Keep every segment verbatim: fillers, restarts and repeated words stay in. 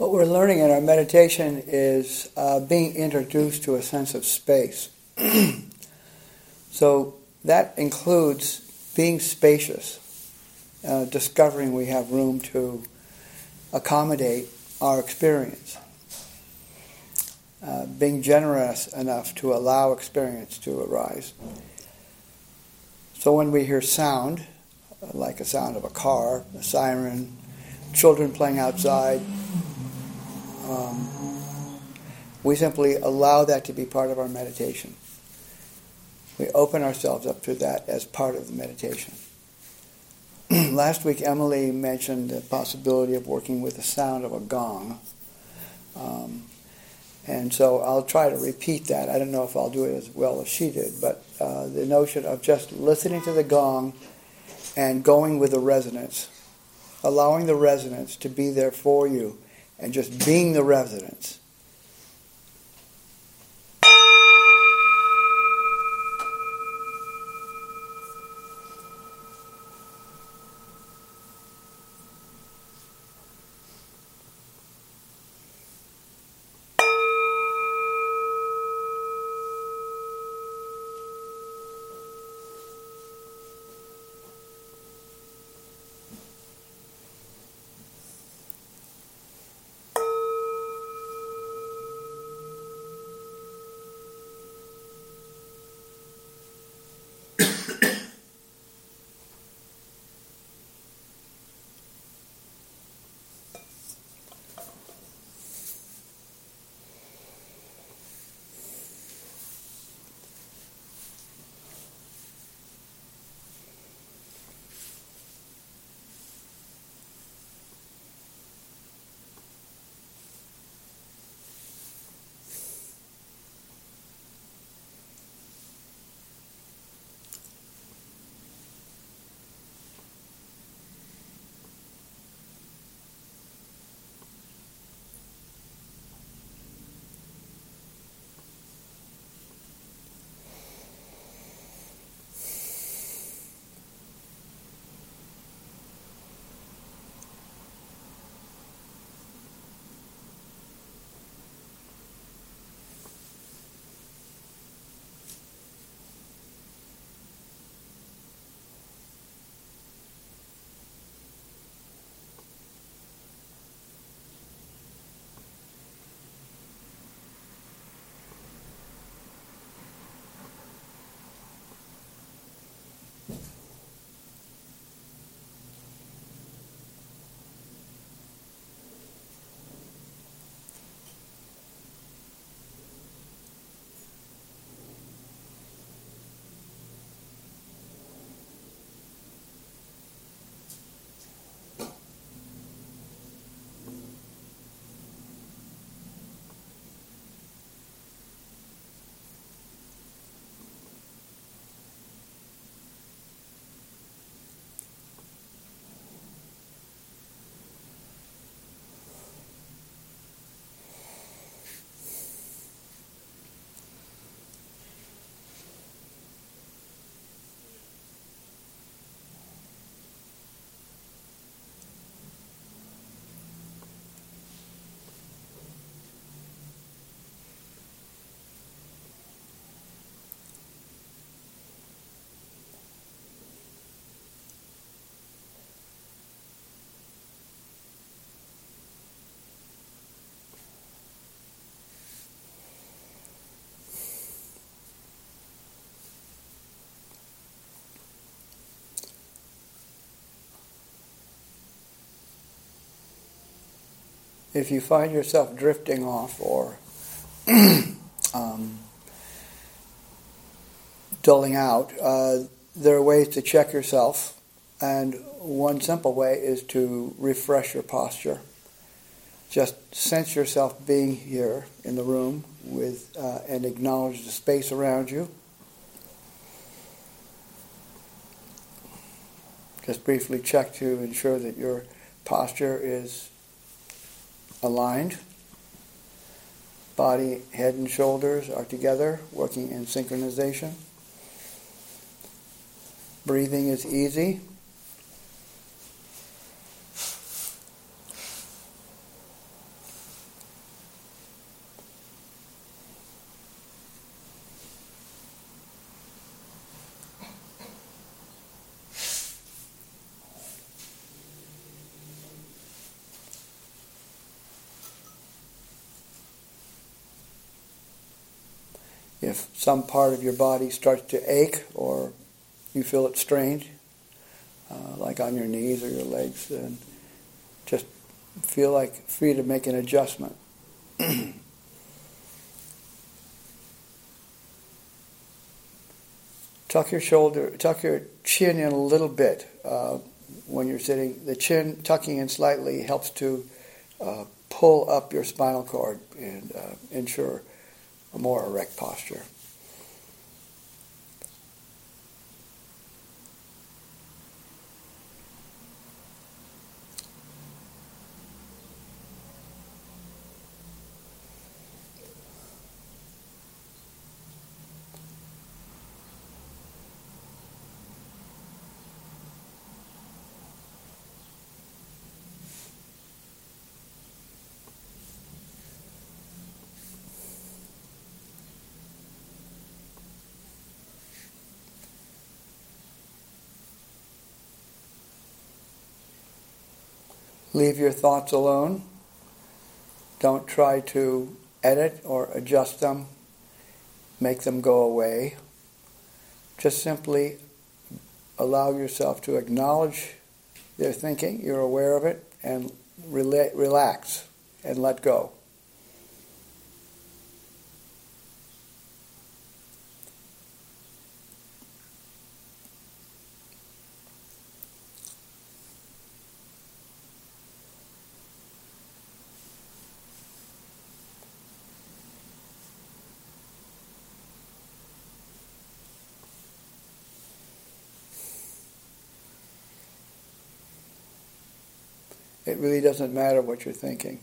What we're learning in our meditation is uh, being introduced to a sense of space. So that includes being spacious, uh, discovering we have room to accommodate our experience, uh, being generous enough to allow experience to arise. So when we hear sound, like a sound of a car, a siren, children playing outside, um, we simply allow that to be part of our meditation. We open ourselves up to that as part of the meditation. Last week, Emily mentioned the possibility of working with the sound of a gong. Um, and so I'll try to repeat that. I don't know if I'll do it as well as she did, but uh, the notion of just listening to the gong and going with the resonance, allowing the resonance to be there for you, and just being the resonance. If you find yourself drifting off or um, dulling out, uh, there are ways to check yourself, and one simple way is to refresh your posture. Just sense yourself being here in the room with uh, and acknowledge the space around you. Just briefly check to ensure that your posture is aligned. Body, head and shoulders are together, working in synchronization. Breathing is easy. If some part of your body starts to ache or you feel it strained, uh, like on your knees or your legs, then just feel like free to make an adjustment. Tuck your shoulder, tuck your chin in a little bit uh, when you're sitting. The chin tucking in slightly helps to uh, pull up your spinal cord and uh, ensure a more erect posture. Leave your thoughts alone. Don't try to edit or adjust them, make them go away. Just simply allow yourself to acknowledge their thinking, you're aware of it, and rela- relax and let go. It really doesn't matter what you're thinking.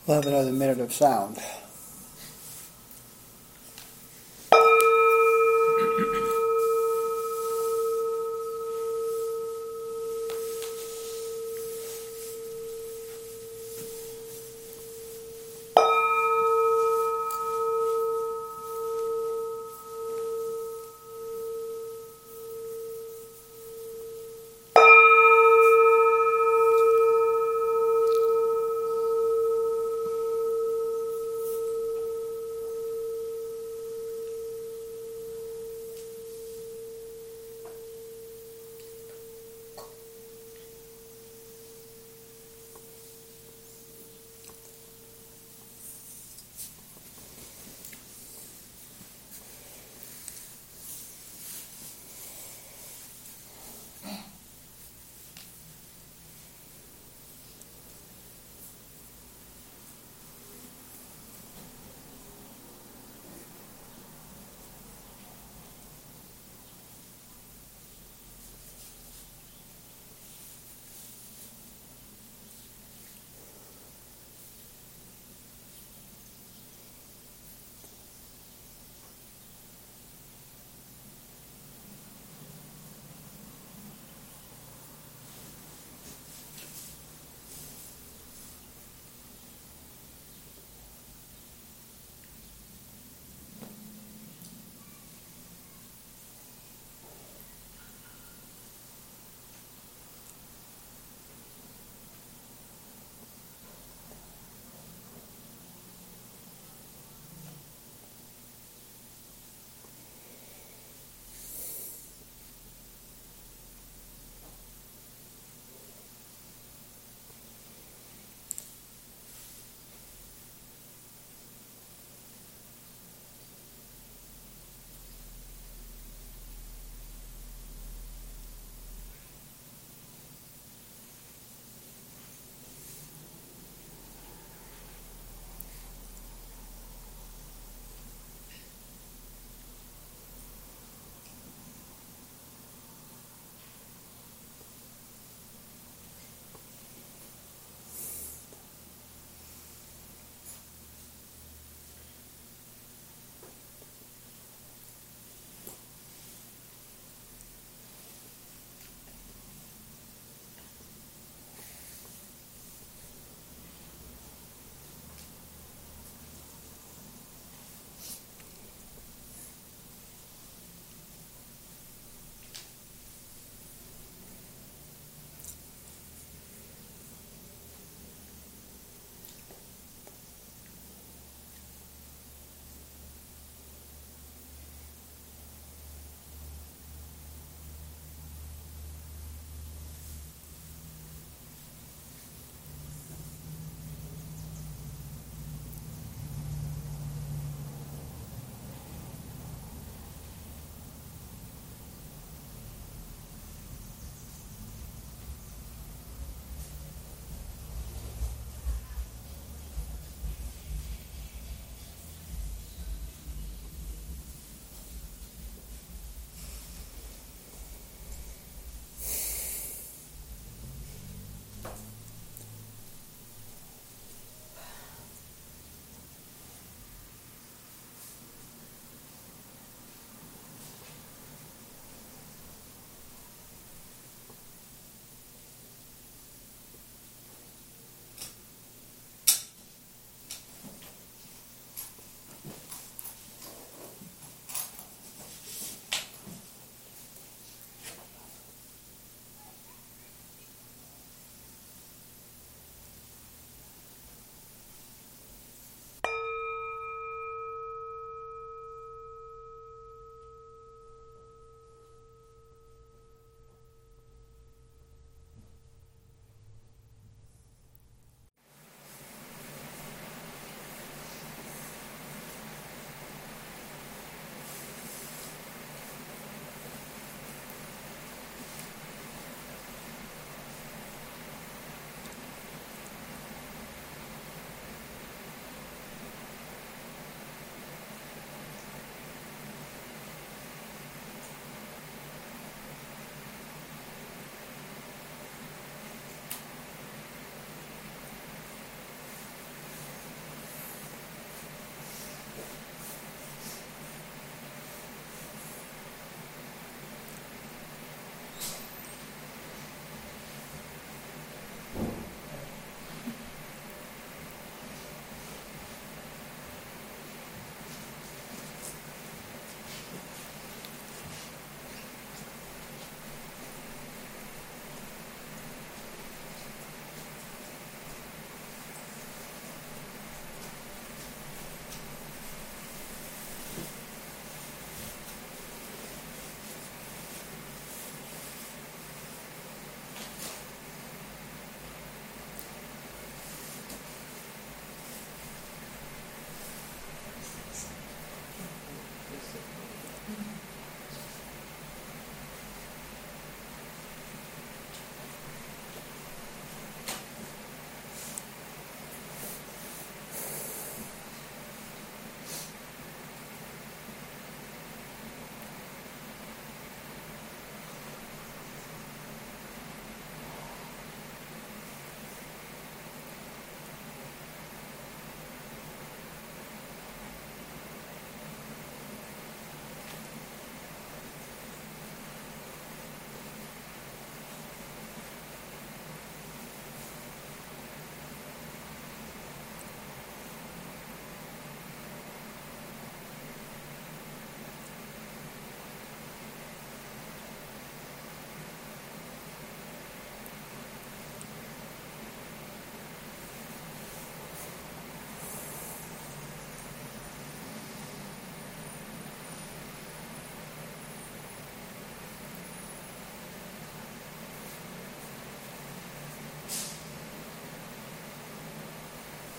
We'll have another minute of sound.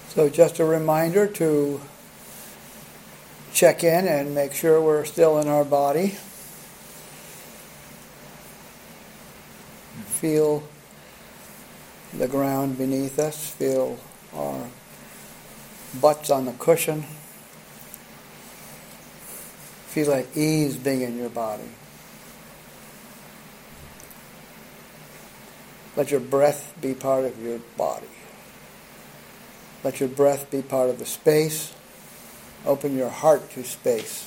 So just a reminder to check in and make sure we're still in our body. Feel the ground beneath us. Feel our butts on the cushion. Feel like ease being in your body. Let your breath be part of your body. Let your breath be part of the space. Open your heart to space.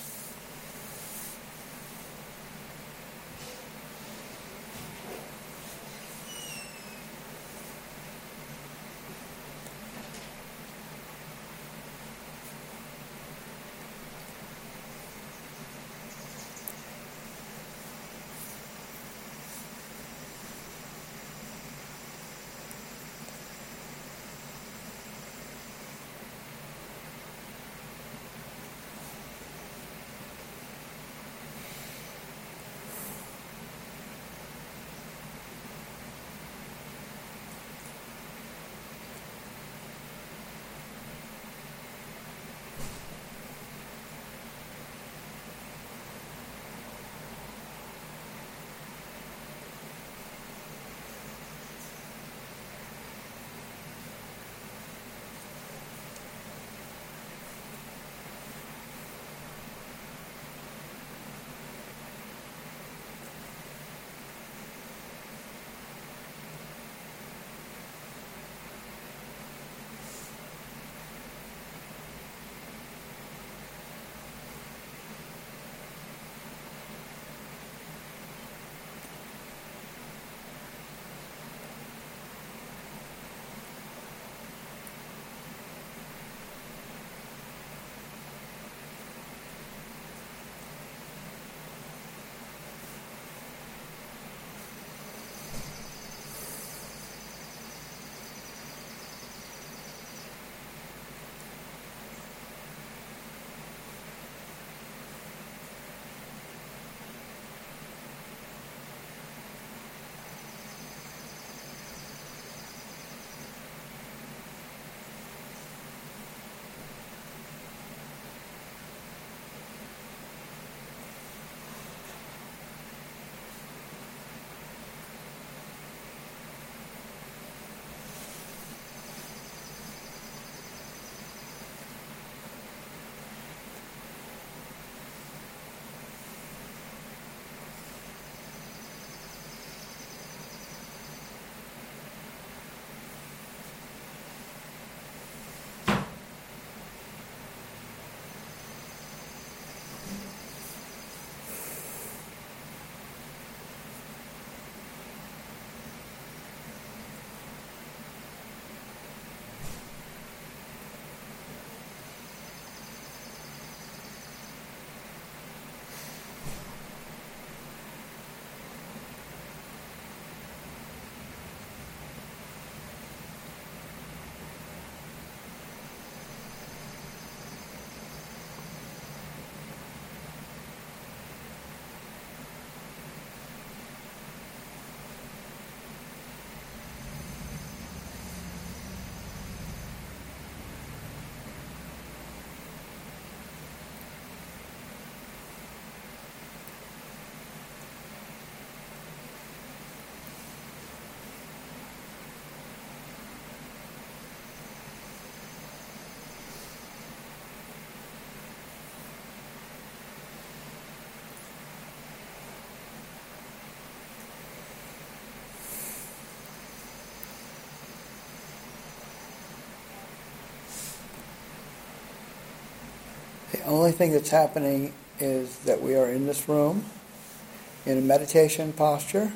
The only thing that's happening is that we are in this room in a meditation posture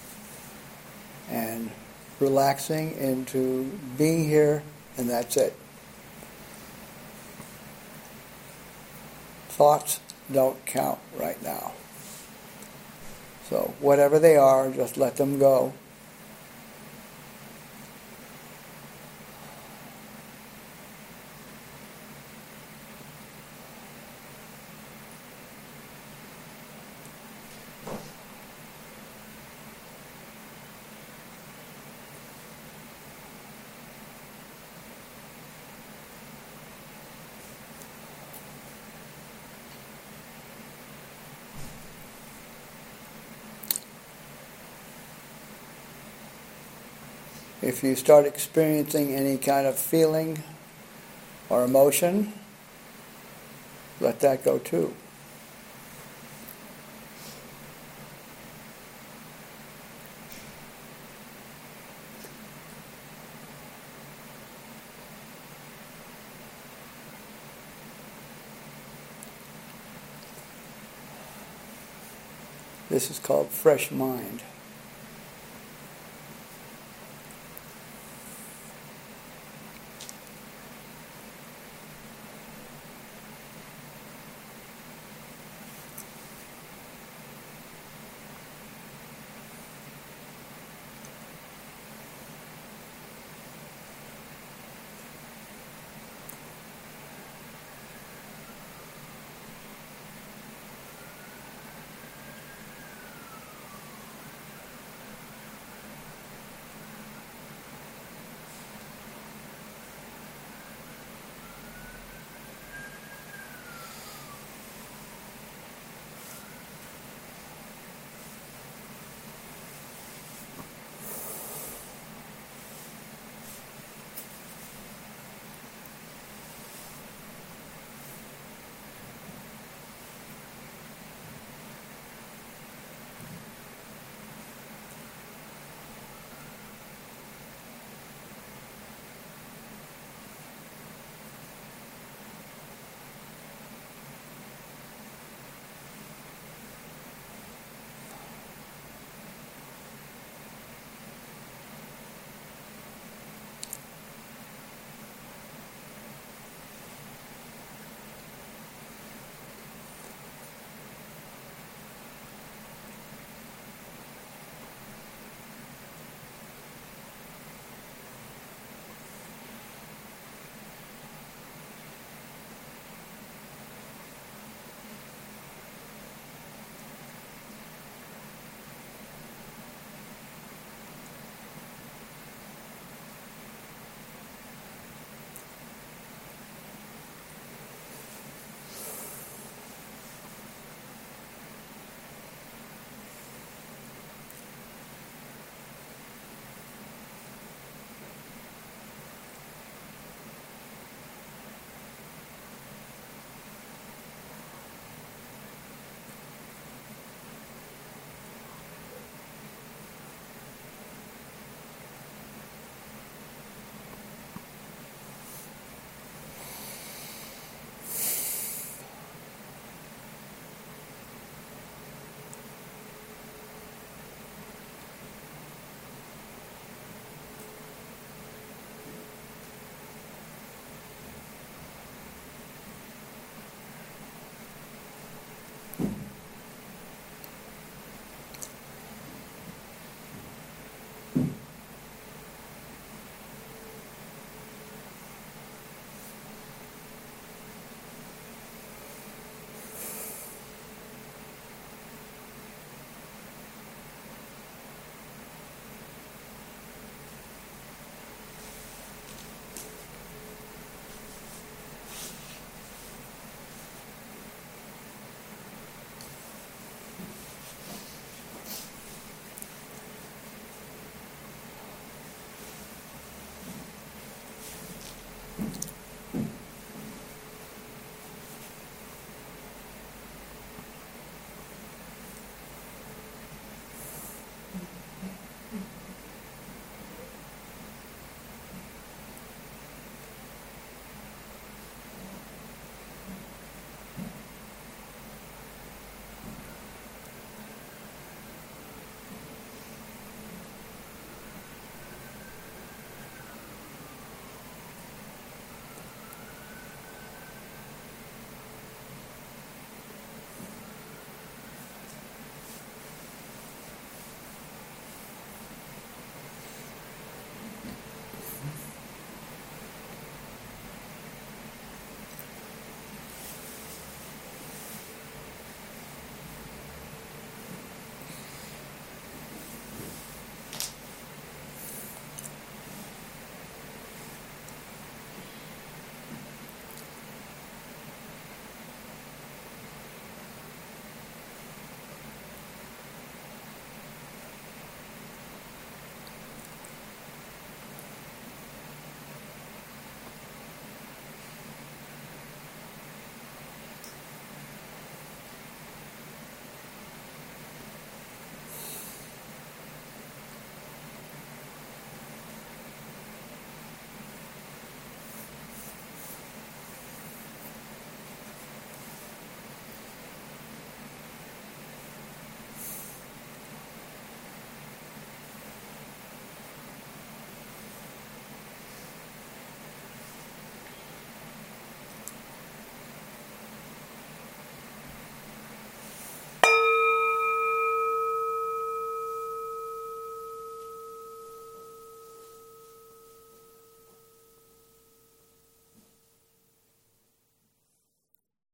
and relaxing into being here, and that's it. Thoughts don't count right now. So whatever they are, just let them go. If you start experiencing any kind of feeling or emotion, let that go too. This is called fresh mind.